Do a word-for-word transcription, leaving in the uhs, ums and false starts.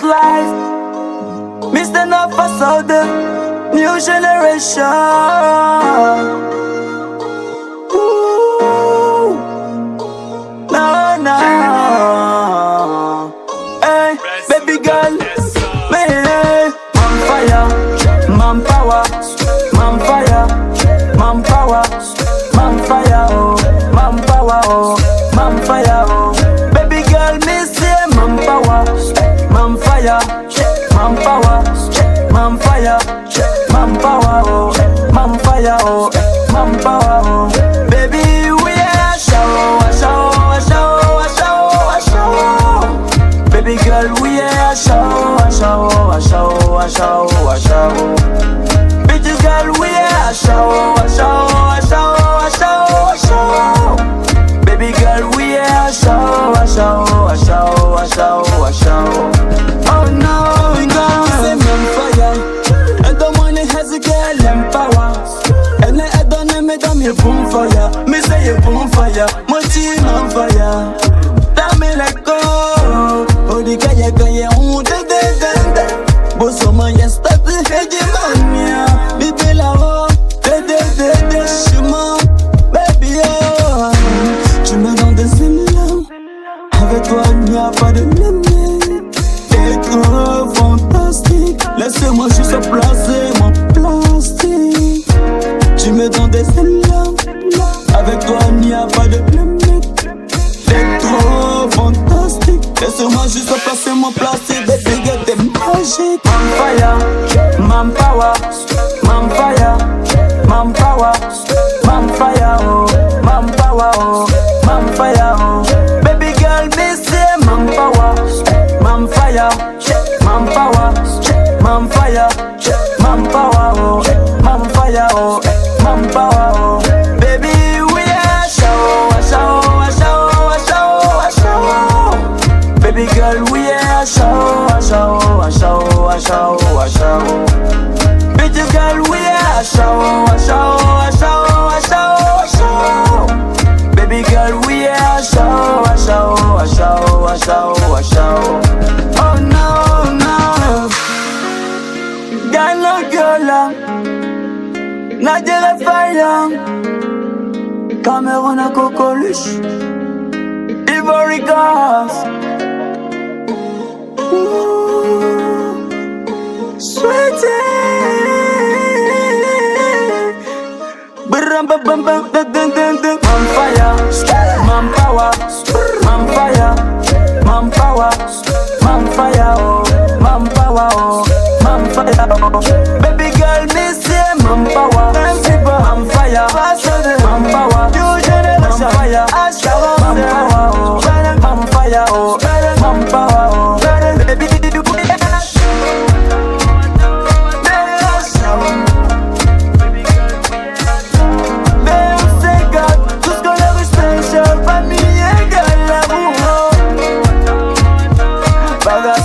about life. Me stand up for so the new generation. Ooh, no, no. Hey, baby girl, me, man fire, man power, man fire, man power, man fire, oh, man power, oh, man fire, oh. Baby girl, me say man power, man fire, man power, man fire, man power, oh, man fire, oh, man power, oh. Baby, we are show, show, show, show, show. Baby girl, we are show, show, show, show, show. Bitches girl, we are show, show, show, show, show. Baby girl, we are show, show, show, show, show. Oh no, girl, c'est même fire. And the money has a girl empower. And I don't know me, damn you boom fire. Me say you boom fire, my team on fire. Damn me like go. Oh, the guy, guy, guy, oh, the, the, the, the. But so my yes, that's the hegemony. Baby, la oh, the, the, the, the, chemin. Baby, oh, tu me donnes des élan. Avec toi, il n'y a pas de limite. T'es trop fantastique. Laisse-moi juste placer mon plastique. Tu me donnes des élans. Avec toi, il n'y a pas de limite. T'es trop fantastique. Laisse-moi juste placer mon plastique. Baby, girl, t'es magique. Man fire, man power, man fire, man power, man fire, oh, man power, oh, man fire, oh. Baby girl, me say man power, man fire, man power, man fire, man power, oh, man fire, oh, man power, oh. Baby, we are show, show, show, show, show. Baby girl, we are show, show, show, show, show. Bitches girl, we are show, show, show, show, show. Baby girl, we are show, show, show, show, show. Oh no, no. Girl, no girl, Nadia fire. Cameroun à Coqueluche, Ivory Coast. Sweetie, brum bum bum bum dun dun dun dun. Man fire, man power, man fire, man power, man fire, oh, man power, oh, man fire, oh. Baby girl, me say man power, man fire, man power, man fire, man power, oh, man fire, oh, man power, oh. Baby, Baga